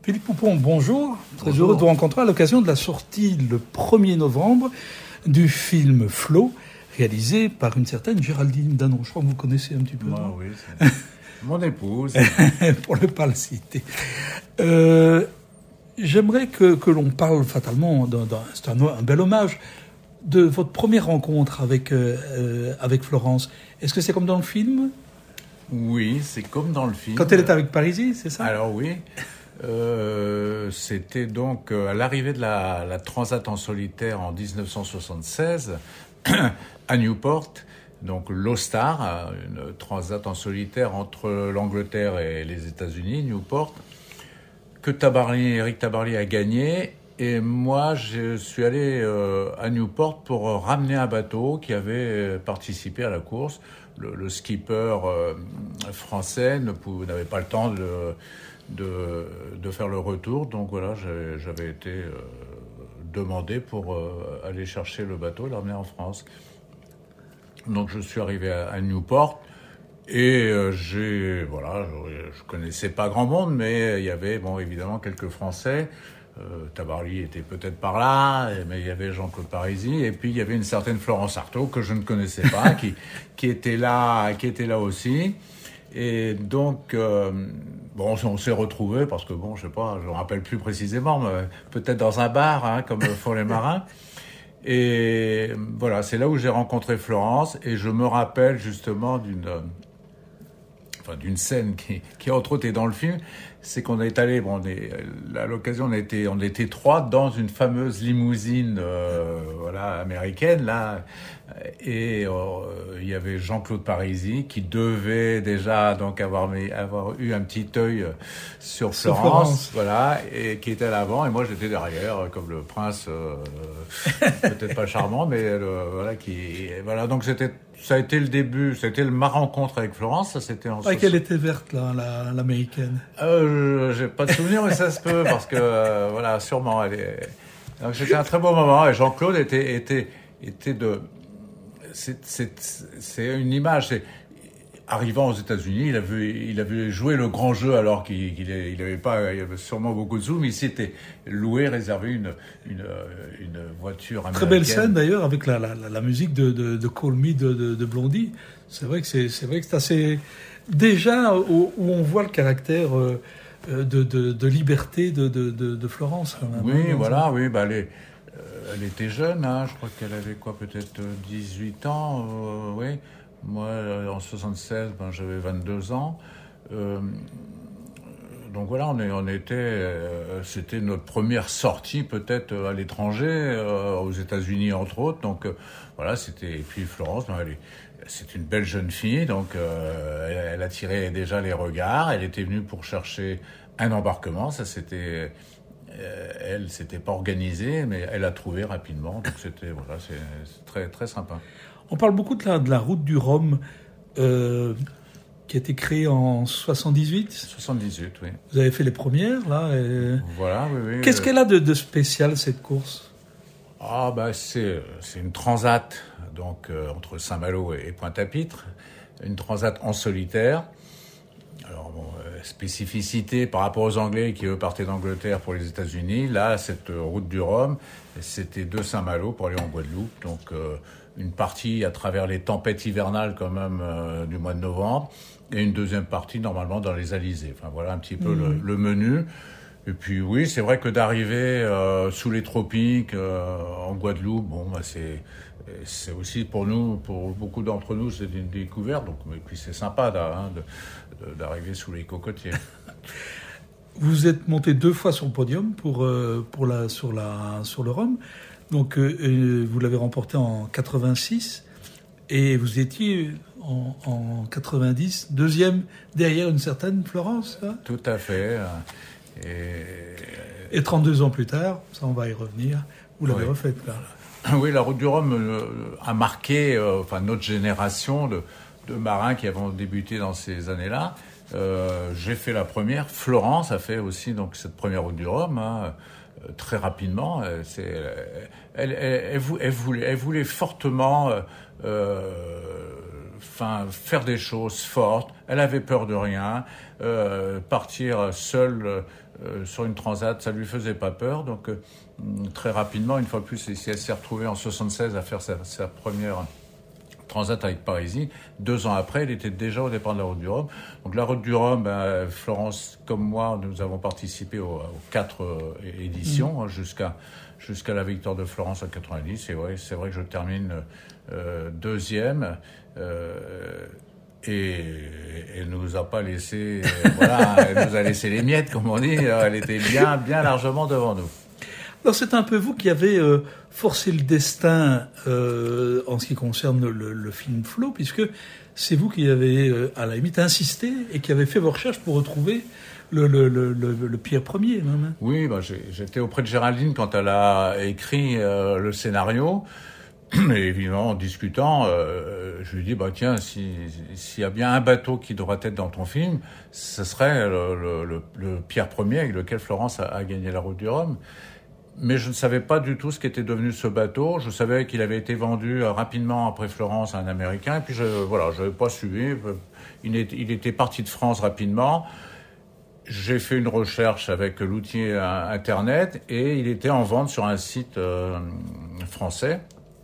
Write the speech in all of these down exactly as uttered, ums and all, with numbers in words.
Philippe Poupon, bonjour. Très Bonjour. heureux de vous rencontrer à l'occasion de la sortie le premier novembre du film Flo, réalisé par une certaine Géraldine Danon. Je crois que vous connaissez un petit peu. Moi, oui, c'est mon épouse. Pour ne pas le citer. Euh, j'aimerais que, que l'on parle fatalement, d'un, d'un, c'est un, un bel hommage, de votre première rencontre avec, euh, avec Florence. Est-ce que c'est comme dans le film ? Oui, c'est comme dans le film. Quand elle était avec Parisis, c'est ça ? Alors oui, euh, c'était donc euh, à l'arrivée de la, la Transat en solitaire en dix-neuf cent soixante-seize à Newport, donc l'Ostar, une Transat en solitaire entre l'Angleterre et les États-Unis, Newport, que Tabarly, Éric Tabarly a gagné. Et moi, je suis allé euh, à Newport pour ramener un bateau qui avait participé à la course. Le, le skipper euh, français ne pouvait, n'avait pas le temps de, de, de faire le retour. Donc voilà, j'ai, j'avais été euh, demandé pour euh, aller chercher le bateau et le ramener en France. Donc je suis arrivé à, à Newport et euh, j'ai, voilà, je, je connaissais pas grand monde, mais il y avait, bon, évidemment, quelques Français. Euh, Tabarly était peut-être par là, mais il y avait Jean-Claude Parisis, et puis il y avait une certaine Florence Artaud que je ne connaissais pas, qui, qui était là, qui était là aussi. Et donc, euh, bon, on s'est retrouvés parce que bon, je sais pas, je me rappelle plus précisément, mais peut-être dans un bar, hein, comme font les marins. Et voilà, c'est là où j'ai rencontré Florence, et je me rappelle justement d'une, enfin d'une scène qui, qui entre autres est dans le film. C'est qu'on est allé, bon, on est, à l'occasion, on était, on était trois dans une fameuse limousine, euh, voilà, américaine, là, et euh, il y avait Jean-Claude Parisis qui devait déjà donc avoir, mis, avoir eu un petit œil sur Florence, Florence, voilà, et qui était à l'avant, et moi j'étais derrière, comme le prince, euh, peut-être pas charmant, mais euh, voilà, qui, voilà, donc c'était. Ça a été le début, c'était ma rencontre avec Florence, ça c'était en... Ah, qu'elle était verte, là, la, l'américaine. Euh, j'ai pas de souvenir, mais ça se peut, parce que, euh, voilà, sûrement, elle est... Donc c'était un très beau moment, et Jean-Claude était, était, était de... C'est, c'est, c'est une image, c'est... Arrivant aux États-Unis, il avait, il avait joué le grand jeu alors qu'il, qu'il il avait pas, il avait sûrement beaucoup de zoom. Il s'était loué, réservé une, une, une voiture américaine. Très belle scène d'ailleurs avec la, la, la musique de, de, de Call Me de, de, de Blondie. C'est vrai que c'est, c'est vrai que c'est assez, déjà où, où on voit le caractère euh, de, de, de liberté de, de, de, de Florence. Quand même, oui, hein, voilà, ça. oui, bah, elle, est, euh, elle était jeune, hein, je crois qu'elle avait quoi, peut-être dix-huit ans, euh, oui. Moi, en soixante-seize, ben, j'avais vingt-deux ans. Euh, donc voilà, on, est, on était, euh, c'était notre première sortie peut-être à l'étranger, euh, aux États-Unis entre autres. Donc euh, voilà, c'était. Et puis Florence, ben, elle est, c'est une belle jeune fille, donc euh, elle, elle attirait déjà les regards. Elle était venue pour chercher un embarquement. Ça, c'était. Euh, elle, c'était pas organisé, mais elle a trouvé rapidement. Donc c'était voilà, c'est, c'est très très sympa. On parle beaucoup de la, de la route du Rhum, euh, qui a été créée en soixante-dix-huit. soixante-dix-huit, oui. Vous avez fait les premières, là. Et... Voilà, oui, oui. Qu'est-ce qu'elle a de, de spécial, cette course ? Ah, bah, c'est, c'est une transat, donc, euh, entre Saint-Malo et, et Pointe-à-Pitre. Une transat en solitaire. Alors, bon, euh, spécificité par rapport aux Anglais qui, eux, partaient d'Angleterre pour les États-Unis. Là, cette euh, route du Rhum, c'était de Saint-Malo pour aller en Guadeloupe. Donc, euh, une partie à travers les tempêtes hivernales quand même euh, du mois de novembre, et une deuxième partie normalement dans les alizés. Enfin voilà un petit peu mmh. le, le menu. Et puis oui, c'est vrai que d'arriver euh, sous les tropiques euh, en Guadeloupe, bon bah c'est c'est aussi pour nous, pour beaucoup d'entre nous, c'est une découverte. Donc et puis c'est sympa hein, de, de, d'arriver sous les cocotiers. Vous êtes monté deux fois sur le podium pour euh, pour la sur la sur le Rhum. Donc, euh, vous l'avez remporté en quatre-vingt-six et vous étiez en, en quatre-vingt-dix, deuxième derrière une certaine Florence. Hein ? Tout à fait. Et... et trente-deux ans plus tard, ça on va y revenir, vous l'avez oui. refaite là. Oui, la route du Rhum euh, a marqué euh, enfin, notre génération de, de marins qui avons débuté dans ces années-là. Euh, j'ai fait la première. Florence a fait aussi donc, cette première route du Rhum. Hein. Très rapidement, c'est, elle, elle, elle, elle, voulait, elle voulait fortement euh, enfin, faire des choses fortes. Elle avait peur de rien. Euh, partir seule euh, sur une transat, ça lui faisait pas peur. Donc, euh, très rapidement, une fois de plus, elle s'est retrouvée en soixante-seize à faire sa, sa première transat avec Parisie. Deux ans après, elle était déjà au départ de la Route du Rhum. Donc, la Route du Rhum, ben, Florence comme moi, nous avons participé aux, aux quatre euh, éditions, mmh. hein, jusqu'à jusqu'à la victoire de Florence en quatre-vingt-dix. Et ouais, c'est vrai que je termine euh, deuxième. Euh, et elle ne nous a pas laissé, euh, voilà, elle nous a laissé les miettes, comme on dit. Elle était bien, bien largement devant nous. Alors c'est un peu vous qui avez euh, forcé le destin euh, en ce qui concerne le, le film Flo, puisque c'est vous qui avez, euh, à la limite, insisté et qui avez fait vos recherches pour retrouver le, le, le, le, le Pierre Ier. Même. Oui, bah, j'ai, j'étais auprès de Géraldine quand elle a écrit euh, le scénario. Et évidemment, en discutant, euh, je lui dis, bah tiens, si, s'il y a bien un bateau qui devrait être dans ton film, ce serait le, le, le, le Pierre Ier avec lequel Florence a, a gagné la Route du Rhum. Mais je ne savais pas du tout ce qu'était devenu ce bateau. Je savais qu'il avait été vendu rapidement après Florence à un Américain. Et puis, je, voilà, je n'avais pas suivi. Il, est, il était parti de France rapidement. J'ai fait une recherche avec l'outil Internet et il était en vente sur un site euh, français.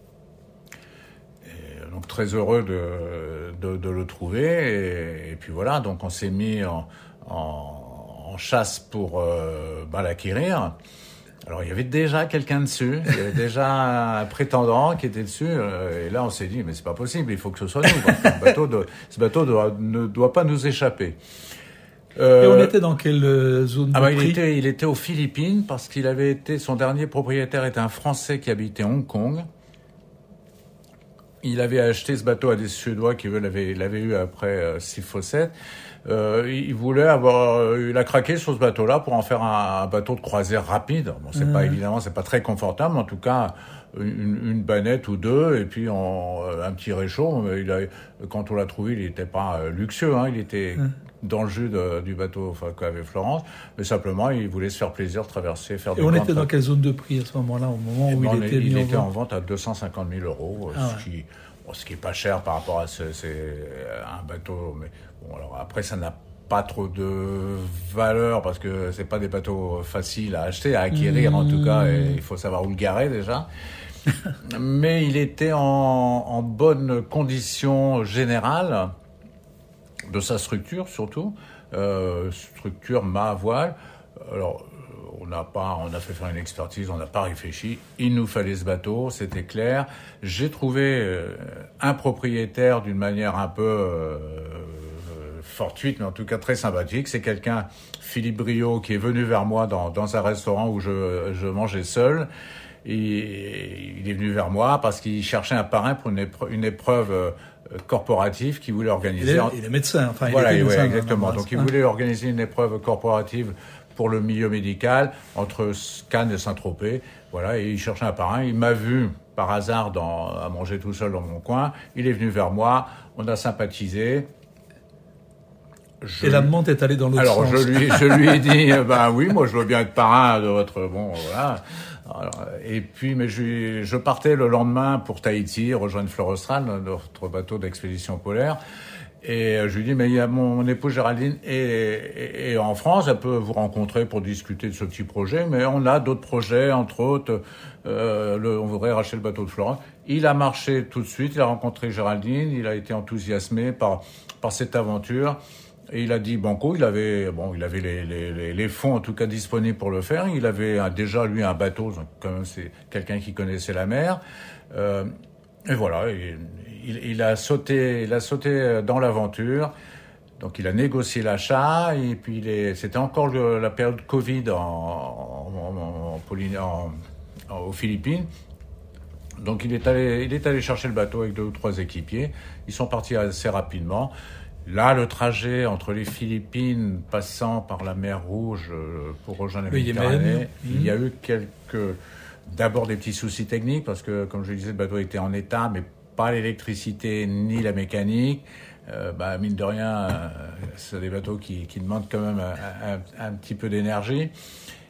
Et donc, très heureux de, de, de le trouver. Et, et puis voilà, donc on s'est mis en, en, en chasse pour euh, bah, l'acquérir. Alors, il y avait déjà quelqu'un dessus, il y avait déjà un prétendant qui était dessus, euh, et là, on s'est dit, mais c'est pas possible, il faut que ce soit nous. Ce bateau, de, ce bateau doit, ne doit pas nous échapper. Euh, et on était dans quelle zone ah de bah, prix ? il était, il était aux Philippines, parce qu'il avait été, son dernier propriétaire était un Français qui habitait Hong Kong. Il avait acheté ce bateau à des Suédois qui, eux, l'avaient, l'avaient eu après euh, Steve Fossett. Euh, il voulait avoir, il a craqué sur ce bateau-là pour en faire un, un bateau de croisière rapide. Bon, c'est mmh. pas évidemment, c'est pas très confortable, mais en tout cas, une, une bannette ou deux, et puis on, un petit réchaud. Il a, quand on l'a trouvé, il n'était pas luxueux, hein, il était mmh. dans le jus de, du bateau enfin, qu'avait Florence, mais simplement, il voulait se faire plaisir, traverser, faire des Et on grandes était dans quelle zone de prix à ce moment-là, au moment où bon, il était Il mis était en en vente à deux cent cinquante mille euros, ah, ce ouais. qui... Bon, ce qui est pas cher par rapport à ce, c'est un bateau, mais bon, alors après, ça n'a pas trop de valeur parce que c'est pas des bateaux faciles à acheter, à acquérir mmh. en tout cas, et il faut savoir où le garer déjà. Mais il était en, en bonne condition générale de sa structure surtout, euh, structure mât voile. Alors, on n'a pas, on a fait faire une expertise, on n'a pas réfléchi. Il nous fallait ce bateau, c'était clair. J'ai trouvé euh, un propriétaire d'une manière un peu euh, fortuite, mais en tout cas très sympathique. C'est quelqu'un, Philippe Briot, qui est venu vers moi dans, dans un restaurant où je, je mangeais seul. Et il est venu vers moi parce qu'il cherchait un parrain pour une épreuve, une épreuve euh, corporative qu'il voulait organiser. Il est, il est médecin, enfin, voilà, il était médecin. Ouais, exactement. Donc, il voulait organiser une épreuve corporative pour le milieu médical, entre Cannes et Saint-Tropez. Voilà, et il cherchait un parrain. Il m'a vu, par hasard, dans, à manger tout seul dans mon coin. Il est venu vers moi. On a sympathisé. Je... Et la demande est allée dans l'autre Alors, sens. Alors, je lui, je lui ai dit, ben oui, moi, je veux bien être parrain de votre, bon, voilà. Alors, et puis, mais je, je partais le lendemain pour Tahiti, rejoindre Fleur Austral, notre bateau d'expédition polaire. Et je lui dis, mais il y a mon, mon épouse Géraldine et, et, et en France, elle peut vous rencontrer pour discuter de ce petit projet, mais on a d'autres projets, entre autres, euh, le, on voudrait racheter le bateau de Florence. Il a marché tout de suite, il a rencontré Géraldine, il a été enthousiasmé par, par cette aventure. Et il a dit banco, il avait, bon, il avait les, les, les fonds en tout cas disponibles pour le faire. Il avait un, déjà lui un bateau, donc quand même c'est quelqu'un qui connaissait la mer. Euh, et voilà, il, il, il a sauté, il a sauté dans l'aventure. Donc il a négocié l'achat et puis il est, c'était encore le, la période Covid en, en, en, en, Polyné, en, en aux Philippines. Donc il est allé, il est allé chercher le bateau avec deux ou trois équipiers. Ils sont partis assez rapidement. Là, le trajet entre les Philippines, passant par la mer Rouge pour rejoindre la Méditerranée, il y a eu quelques, d'abord des petits soucis techniques, parce que, comme je le disais, le bateau était en état, mais pas l'électricité ni la mécanique. Euh, bah, mine de rien, euh, c'est des bateaux qui, qui demandent quand même un, un, un petit peu d'énergie.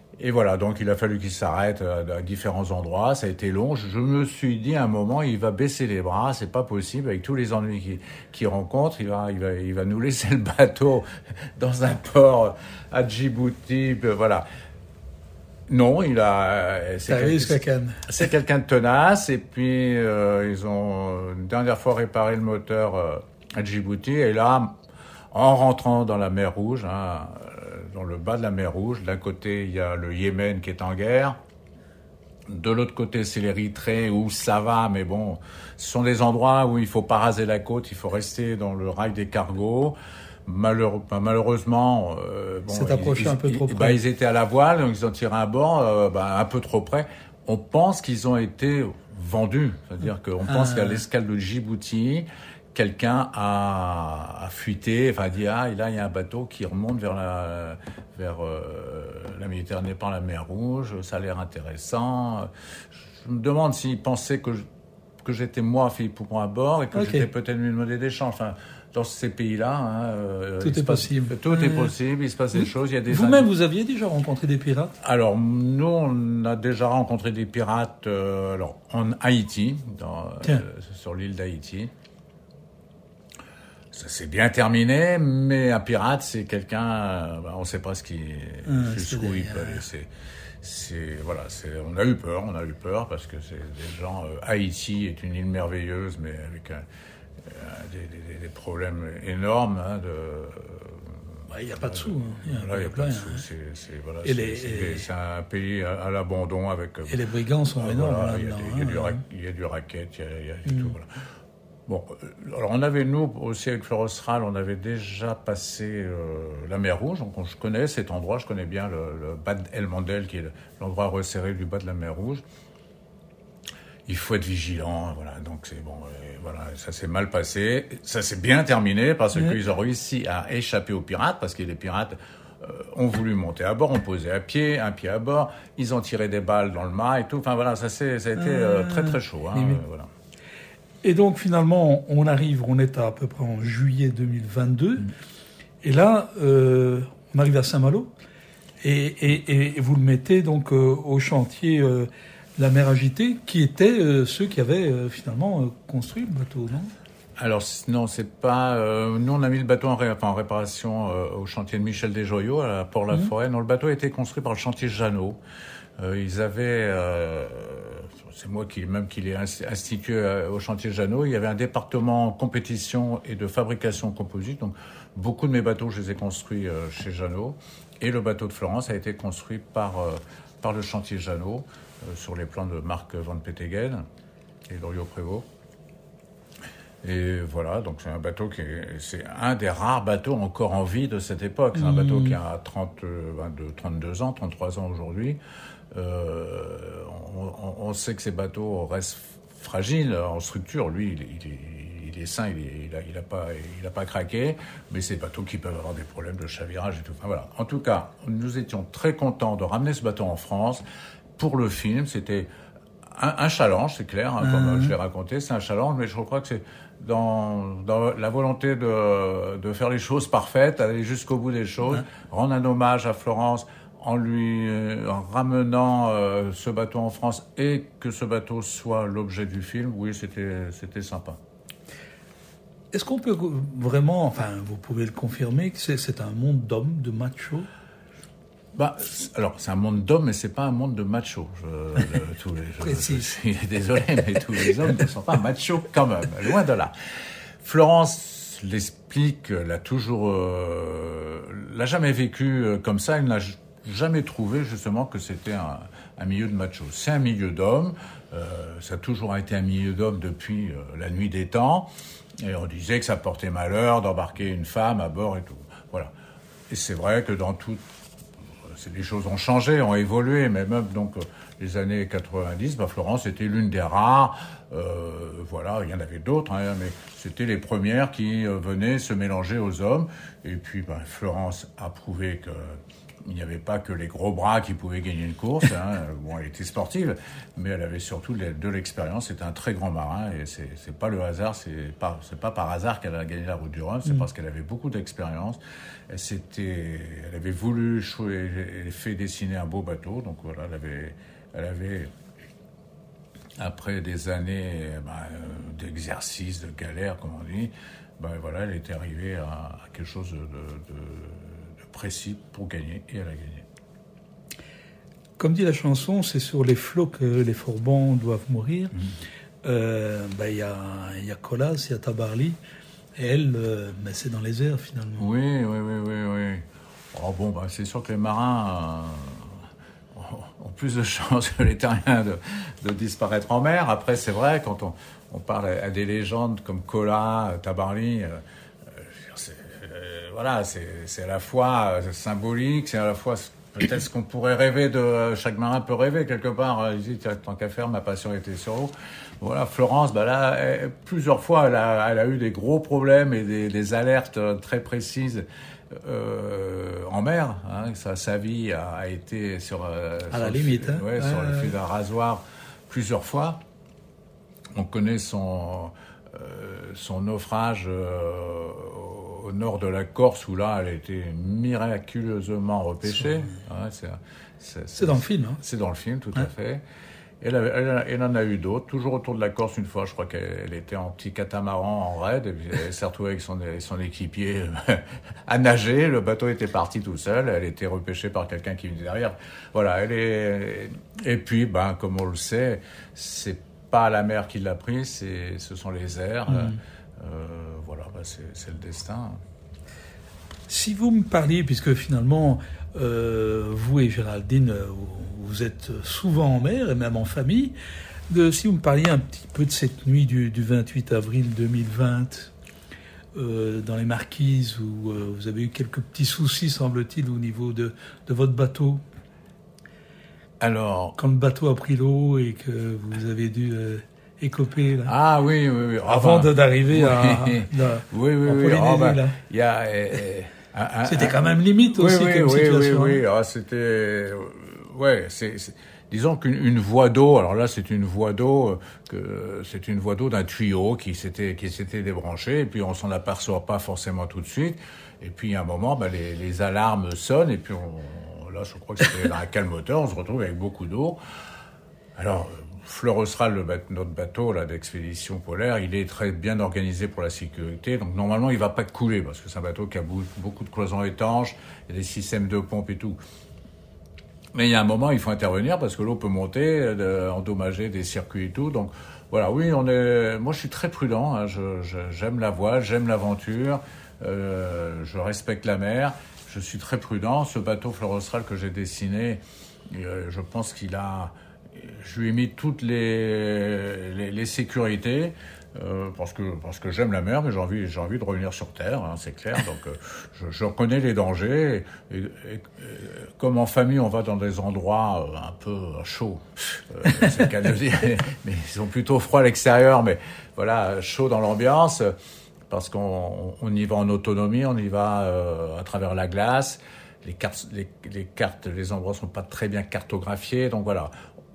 Et voilà, donc il a fallu qu'il s'arrête à, à différents endroits. Ça a été long. Je, je me suis dit à un moment, il va baisser les bras. C'est pas possible avec tous les ennuis qu'il, qu'il rencontre. Il va, il va, il va nous laisser le bateau dans un port à Djibouti. Voilà. Non, il a. C'est, quel, c'est quelqu'un de tenace. Et puis euh, ils ont une dernière fois réparé le moteur euh, à Djibouti. Et là, en rentrant dans la mer Rouge. Hein, dans le bas de la mer Rouge. D'un côté, il y a le Yémen qui est en guerre. De l'autre côté, c'est l'Érythrée où ça va, mais bon, ce sont des endroits où il faut pas raser la côte, il faut rester dans le rail des cargos. Malheureux, malheureusement, euh, bon, c'est approché un peu trop ils, près. Bah, ils étaient à la voile, donc ils ont tiré un bord, euh, bah, un peu trop près. On pense qu'ils ont été vendus, c'est-à-dire qu'on ah. pense qu'à l'escale de Djibouti, quelqu'un a, a fuité, enfin a dit ah là il y a un bateau qui remonte vers la vers euh, la Méditerranée par la mer Rouge, ça a l'air intéressant. Je me demande s'il pensait que je, que j'étais moi Philippe Poupon à bord et que okay. j'étais peut-être une monnaie d'échange. Enfin, dans ces pays-là, hein, euh, tout est passe, possible. Tout euh... est possible. Il se passe des choses. Il y a des vous-même, vous aviez déjà rencontré des pirates? Alors nous, on a déjà rencontré des pirates. Euh, alors en Haïti, dans, euh, sur l'île d'Haïti. Ça s'est bien terminé, mais un pirate, c'est quelqu'un, ben, on ne sait pas ce qui, ah, jusqu'où il peut aller. C'est, c'est, voilà, c'est, on a eu peur, on a eu peur parce que c'est des gens. Euh, Haïti est une île merveilleuse, mais avec un, un, des, des, des problèmes énormes. Hein, de, il n'y a pas de sous. Il n'y a, a pas de sous. C'est, c'est, voilà, c'est, les, c'est, c'est un pays à, à l'abandon avec. Et les brigands sont euh, énormes. Voilà, il, y a, il, y a du, hein. il y a du racket, il y a, il y a du mm. tout. Voilà. Bon, alors on avait, nous, aussi avec Fleur Australe, on avait déjà passé euh, la mer Rouge, donc je connais cet endroit, je connais bien le, le Bad El Mandel, qui est l'endroit resserré du bas de la mer Rouge. Il faut être vigilant, voilà, donc c'est bon, voilà, ça s'est mal passé, ça s'est bien terminé parce mmh. qu'ils ont réussi à échapper aux pirates, parce que les pirates euh, ont voulu monter à bord, ont posé un pied, un pied à bord, ils ont tiré des balles dans le mât et tout, enfin voilà, ça, c'est, ça a été euh, très très chaud, hein, mmh. euh, voilà. Et donc, finalement, on arrive, on est à peu près en juillet deux mille vingt-deux. Mmh. Et là, euh, on arrive à Saint-Malo. Et, et, et vous le mettez donc euh, au chantier euh, La Mer Agitée, qui étaient euh, ceux qui avaient euh, finalement euh, construit le bateau, non ? Alors, non, c'est pas... Euh, nous, on a mis le bateau en, ré, enfin, en réparation euh, au chantier de Michel Desjoyaux, à Port-la-Forêt. Mmh. Non, le bateau a été construit par le chantier Jeannot. Euh, ils avaient... Euh, c'est moi qui même qui l'ai institué au chantier Jeannot. Il y avait un département compétition et de fabrication composite. Donc, beaucoup de mes bateaux, je les ai construits euh, chez Jeannot. Et le bateau de Florence a été construit par, euh, par le chantier Jeannot, euh, sur les plans de Marc Van Peteghem et Loriot Prévost. Et voilà, donc c'est un bateau qui est, c'est un des rares bateaux encore en vie de cette époque. C'est un mmh. bateau qui a trente, vingt-deux, trente-deux ans, trente-trois ans aujourd'hui. Euh, on, on sait que ces bateaux restent fragiles en structure. Lui, il, il, est, il est sain, il, est, il, a, il a pas, il a pas craqué, mais c'est des bateaux qui peuvent avoir des problèmes de chavirage et tout. Enfin, voilà. En tout cas, nous étions très contents de ramener ce bateau en France pour le film. C'était un, un challenge, c'est clair, hein, comme mmh. je l'ai raconté, c'est un challenge, mais je crois que c'est dans, dans la volonté de, de faire les choses parfaites, d'aller jusqu'au bout des choses, mmh. rendre un hommage à Florence, en lui euh, en ramenant euh, ce bateau en France et que ce bateau soit l'objet du film, oui, c'était, c'était sympa. Est-ce qu'on peut vraiment, enfin, vous pouvez le confirmer, que c'est, c'est un monde d'hommes, de machos ? Bah, alors, c'est un monde d'hommes, mais c'est pas un monde de machos. Je, je, tous les, je, je suis désolé, mais tous les hommes ne sont pas machos quand même, loin de là. Florence l'explique, l'a toujours, euh, l'a jamais vécu comme ça, elle n'a jamais trouvé justement que c'était un, un milieu de machos. C'est un milieu d'hommes, euh, ça a toujours été un milieu d'hommes depuis euh, la nuit des temps, et on disait que ça portait malheur d'embarquer une femme à bord et tout. Voilà. Et c'est vrai que dans tout, c'est, les choses ont changé, ont évolué, mais même donc les années quatre-vingt-dix, bah, Florence était l'une des rares, euh, voilà, il y en avait d'autres, hein, mais c'était les premières qui euh, venaient se mélanger aux hommes, et puis bah, Florence a prouvé que il n'y avait pas que les gros bras qui pouvaient gagner une course. Hein. Bon, elle était sportive, mais elle avait surtout de l'expérience. C'était un très grand marin et c'est, c'est pas le hasard, c'est pas, c'est pas par hasard qu'elle a gagné la Route du Rhum. C'est mmh. parce qu'elle avait beaucoup d'expérience. Elle s'était, elle avait voulu jouer, elle fait dessiner un beau bateau. Donc voilà, elle avait, elle avait après des années ben, d'exercice, de galère, comme on dit, ben voilà, elle était arrivée à, à quelque chose de, de, de précis pour gagner, et elle a gagné. Comme dit la chanson, c'est sur les flots que les forbans doivent mourir. Mmh. Euh, ben, y a, y a Colas, il y a Tabarly, et elle, euh, ben, c'est dans les airs finalement. Oui, oui, oui, oui, oui. Oh, bon, ben, c'est sûr que les marins euh, ont plus de chances que les terriens de, de disparaître en mer. Après, c'est vrai, quand on, on parle à des légendes comme Colas, Tabarly, euh, c'est, euh, voilà, c'est, c'est à la fois symbolique, c'est à la fois peut-être ce qu'on pourrait rêver de... Chaque marin peut rêver quelque part. Il dit, tant qu'à faire, ma passion était sur l'eau. Voilà, Florence, bah là, elle, plusieurs fois, elle a, elle a eu des gros problèmes et des, des alertes très précises euh, en mer. Hein. Sa, sa vie a, a été sur... À sur la limite. Fil, hein. ouais, euh... sur le fil d'un rasoir plusieurs fois. On connaît son, euh, son naufrage euh, au nord de la Corse, où là, elle a été miraculeusement repêchée. C'est, ouais, c'est, c'est, c'est dans le film. Hein. C'est dans le film, tout ouais. à fait. Elle, avait, elle, elle en a eu d'autres, toujours autour de la Corse une fois. Je crois qu'elle était en petit catamaran en raid, et puis elle s'est retrouvée avec son, son équipier à nager. Le bateau était parti tout seul, elle était repêchée par quelqu'un qui venait derrière. Voilà, elle est... Et puis, ben, comme on le sait, c'est pas la mer qui l'a pris, c'est, ce sont les airs. Mmh. Euh, voilà, bah c'est, c'est le destin. Si vous me parliez, puisque finalement, euh, vous et Géraldine, vous êtes souvent en mer, et même en famille, de, si vous me parliez un petit peu de cette nuit du, du vingt-huit avril deux mille vingt, euh, dans les Marquises, où euh, vous avez eu quelques petits soucis, semble-t-il, au niveau de, de votre bateau. Alors, quand le bateau a pris l'eau et que vous avez dû euh, écoper là. Ah oui, oui, oui. Avant enfin, d'arriver oui, à, à oui, oui, en oui. Polynésie, oh, bah, là. Y a, euh, un, c'était un, quand même limite oui, aussi oui, comme oui, situation. Oui, oui, oui. Ah, c'était, ouais, c'est, c'est, disons qu'une une voie d'eau. Alors là, c'est une voie d'eau que c'est une voie d'eau d'un tuyau qui s'était qui s'était débranché, et puis on s'en aperçoit pas forcément tout de suite. Et puis à un moment, bah, les, les alarmes sonnent, et puis on, là, je crois que c'était dans un calmoteur, on se retrouve avec beaucoup d'eau. Alors, Fleur Austral, le bateau, notre bateau là d'expédition polaire, il est très bien organisé pour la sécurité. Donc normalement, il va pas couler parce que c'est un bateau qui a beaucoup de cloisons étanches, il y a des systèmes de pompes et tout. Mais il y a un moment, il faut intervenir parce que l'eau peut monter, de, endommager des circuits et tout. Donc voilà, oui, on est. Moi, je suis très prudent. Hein, je, je, j'aime la voile, j'aime l'aventure, euh, je respecte la mer. Je suis très prudent. Ce bateau Fleur Austral que j'ai dessiné, euh, je pense qu'il a. Je lui ai mis toutes les, les, les sécurités euh, parce que parce que j'aime la mer, mais j'ai envie j'ai envie de revenir sur terre, hein, c'est clair. Donc euh, je, je connais les dangers. Et, et, et, comme en famille, on va dans des endroits euh, un peu chauds, euh, c'est le cas de dire, mais ils sont plutôt froids à l'extérieur, mais voilà, chaud dans l'ambiance, parce qu'on on y va en autonomie, on y va euh, à travers la glace. Les cartes, les, les cartes, les endroits sont pas très bien cartographiés, donc voilà.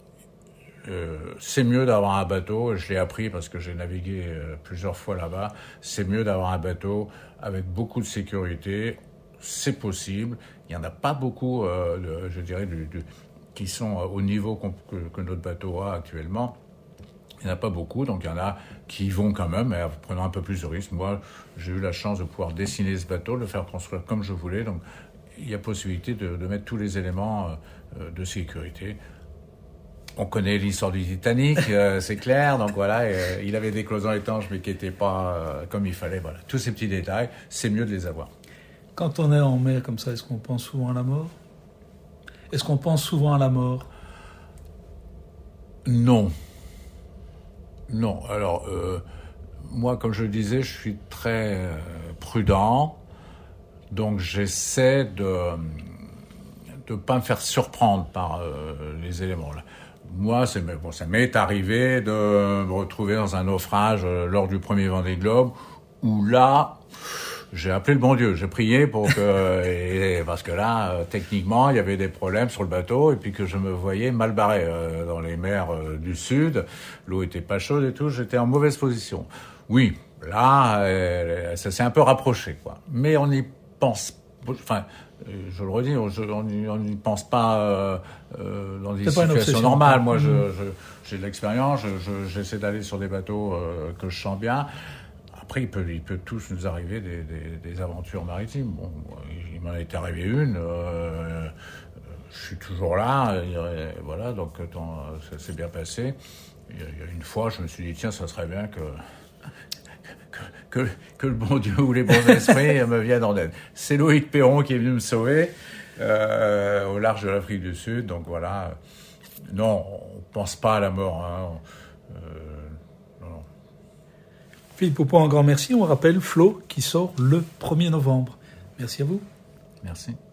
Euh, c'est mieux d'avoir un bateau, je l'ai appris parce que j'ai navigué euh, plusieurs fois là-bas, c'est mieux d'avoir un bateau avec beaucoup de sécurité, c'est possible, il n'y en a pas beaucoup, euh, de, je dirais, du, du, qui sont au niveau que, que notre bateau a actuellement, il n'y en a pas beaucoup, donc il y en a qui y vont quand même, mais en prenant un peu plus de risques. Moi, j'ai eu la chance de pouvoir dessiner ce bateau, de le faire construire comme je voulais, donc il y a possibilité de, de mettre tous les éléments euh, de sécurité. On connaît l'histoire du Titanic, euh, c'est clair, donc voilà, euh, il avait des cloisons étanches mais qui n'étaient pas euh, comme il fallait, voilà. Tous ces petits détails, c'est mieux de les avoir. Quand on est en mer comme ça, est-ce qu'on pense souvent à la mort ? Est-ce qu'on pense souvent à la mort ? Non. Non, alors, euh, moi, comme je le disais, je suis très euh, prudent, donc j'essaie de ne pas me faire surprendre par euh, les éléments là. Moi, c'est, bon, ça m'est arrivé de me retrouver dans un naufrage euh, lors du premier Vendée Globe, où là, j'ai appelé le bon Dieu, j'ai prié pour que, et, parce que là, euh, techniquement, il y avait des problèmes sur le bateau, et puis que je me voyais mal barré euh, dans les mers euh, du sud, l'eau était pas chaude et tout, j'étais en mauvaise position. Oui, là, euh, ça s'est un peu rapproché, quoi. Mais on n'y pense, enfin, je le redis, on n'y pense pas euh, euh, dans des situations normales. Moi, je, je, j'ai de l'expérience, je, je, j'essaie d'aller sur des bateaux euh, que je sens bien. Après, il peut, il peut tous nous arriver des, des, des aventures maritimes. Bon, il m'en est arrivé une. Euh, je suis toujours là. Et voilà, donc ça s'est bien passé. Il y a une fois, je me suis dit, tiens, ça serait bien que que, que, que le bon Dieu ou les bons esprits me viennent en aide. C'est Loïc Perron qui est venu me sauver euh, au large de l'Afrique du Sud. Donc voilà. Non, on pense pas à la mort. Hein. Euh, Philippe Poupon, un grand merci. On rappelle Flo qui sort le premier novembre. Merci à vous. Merci.